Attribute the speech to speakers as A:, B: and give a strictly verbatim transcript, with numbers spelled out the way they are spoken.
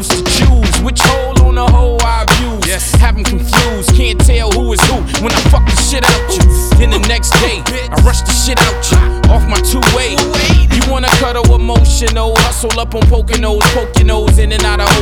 A: choose to choose which hole on the hole I abuse.
B: Yes.
A: Have 'em confused, can't tell who is who when I fuck the shit out you. Then the next day, I rush the shit out you off my two-way. You wanna cuddle emotional, hustle up on Poconos, poke your nose in and out of